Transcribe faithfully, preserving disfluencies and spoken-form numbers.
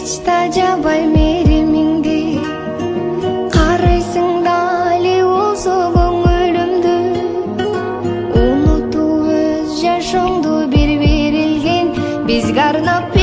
да жабай меримиңди, карайсың дали болсо көңүлүмдү, унутуп өз жашооңду бир берилген бизге арнап